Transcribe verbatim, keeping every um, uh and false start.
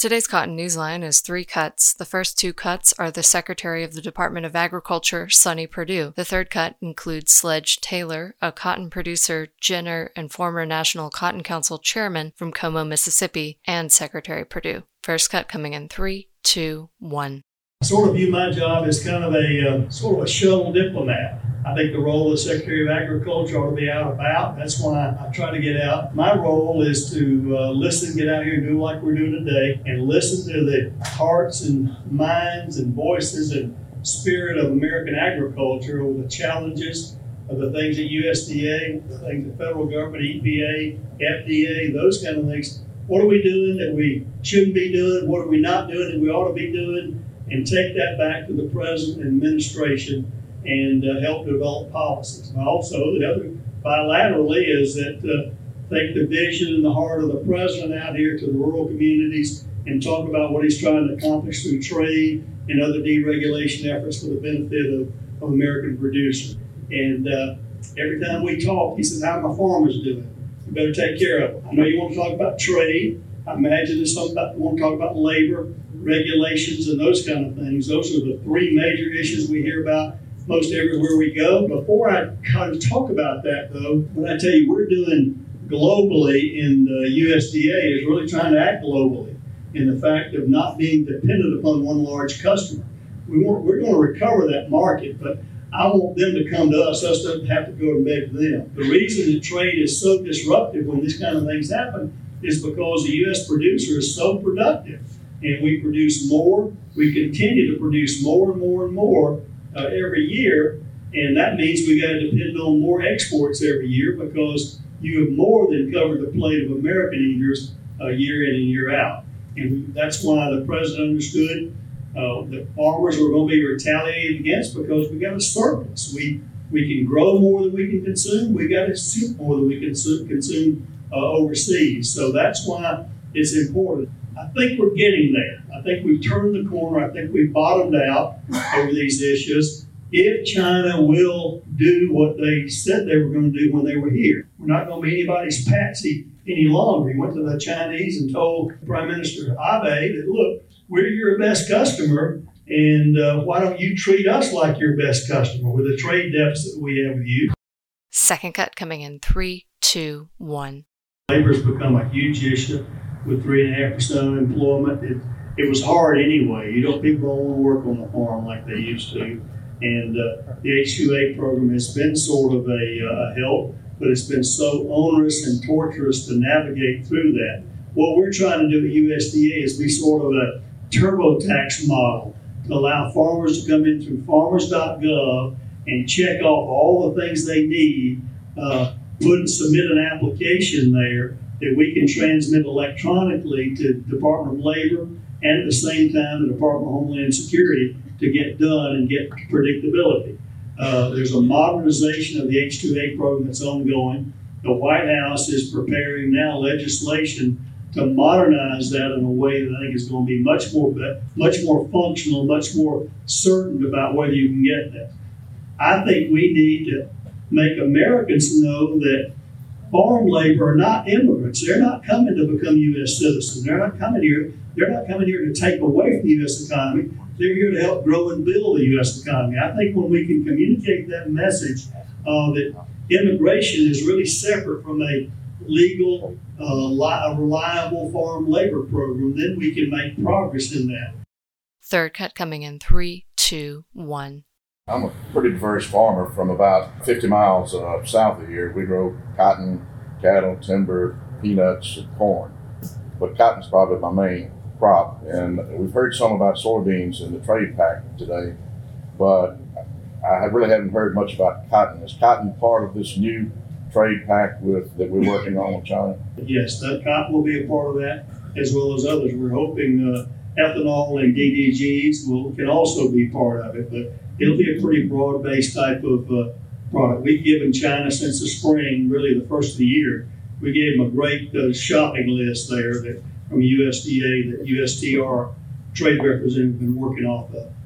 Today's Cotton Newsline is three cuts. The first two cuts are the Secretary of the Department of Agriculture, Sonny Perdue. The third cut includes Sledge Taylor, a cotton producer, ginner, and former National Cotton Council chairman from Como, Mississippi, and Secretary Perdue. First cut coming in three, two, one. I sort of view my job as kind of a uh, sort of a shuttle diplomat. I think the role of the Secretary of Agriculture ought to be out about. That's why I try to get out. My role is to uh, listen, get out here and do like we're doing today, and listen to the hearts and minds and voices and spirit of American agriculture over the challenges of the things at U S D A, the things at federal government, E P A, F D A, those kind of things. What are we doing that we shouldn't be doing? What are we not doing that we ought to be doing? And take that back to the President and administration and uh, help develop policies. And also, the other bilaterally is that uh, take the vision and the heart of the President out here to the rural communities and talk about what he's trying to accomplish through trade and other deregulation efforts for the benefit of, of American producers. And uh, every time we talk, he says, how are my farmers doing? You better take care of them. I know you want to talk about trade. I imagine there's something about, you want to talk about labor, regulations, and those kind of things. Those are the three major issues we hear about most everywhere we go. Before I kind of talk about that, though, what I tell you we're doing globally in the U S D A is really trying to act globally in the fact of not being dependent upon one large customer. We want, we're going to recover that market, but I want them to come to us. Us don't have to go and beg them. The reason that trade is so disruptive when these kind of things happen is because the U S producer is so productive, and we produce more. We continue to produce more and more and more Uh, every year, and that means we got to depend on more exports every year because you have more than covered the plate of American eaters uh, year in and year out. And that's why the President understood uh, that farmers were going to be retaliated against because we got a surplus. We we can grow more than we can consume. We got to consume more than we can consume, consume uh, overseas. So that's why it's important. I think we're getting there. I think we've turned the corner. I think we've bottomed out over these issues. If China will do what they said they were going to do when they were here, we're not going to be anybody's patsy any longer. He went to the Chinese and told Prime Minister Abe that, look, we're your best customer, and uh, why don't you treat us like your best customer with the trade deficit we have with you. Second cut coming in three, two, one. Labor's become a huge issue. With three and a half percent unemployment, it, it was hard anyway. You know, people don't want to work on the farm like they used to. And uh, the H two A program has been sort of a uh, help, but it's been so onerous and torturous to navigate through that. What we're trying to do at U S D A is be sort of a TurboTax model to allow farmers to come in through farmers dot gov and check off all the things they need, uh, put and submit an application there that we can transmit electronically to the Department of Labor and at the same time the Department of Homeland Security to get done and get predictability. Uh, there's a modernization of the H two A program that's ongoing. The White House is preparing now legislation to modernize that in a way that I think is going to be much more, much more functional, much more certain about whether you can get that. I think we need to make Americans know that farm labor are not immigrants. They're not coming to become U S citizens. They're not coming here. They're not coming here to take away from the U S economy. They're here to help grow and build the U S economy. I think when we can communicate that message uh, that immigration is really separate from a legal, uh, li- a reliable farm labor program, then we can make progress in that. Third cut coming in three, two, one. I'm a pretty diverse farmer from about fifty miles uh, south of here. We grow cotton, cattle, timber, peanuts, and corn. But cotton's probably my main crop. And we've heard some about soybeans in the trade pack today, but I really haven't heard much about cotton. Is cotton part of this new trade pack with that we're working on with China? Yes, that cotton will be a part of that, as well as others. We're hoping uh, ethanol and D D Gs will can also be part of it, but it'll be a pretty broad-based type of uh, product. We've given China since the spring, really the first of the year, we gave them a great uh, shopping list there that from U S D A that U S T R trade representative has been working off of.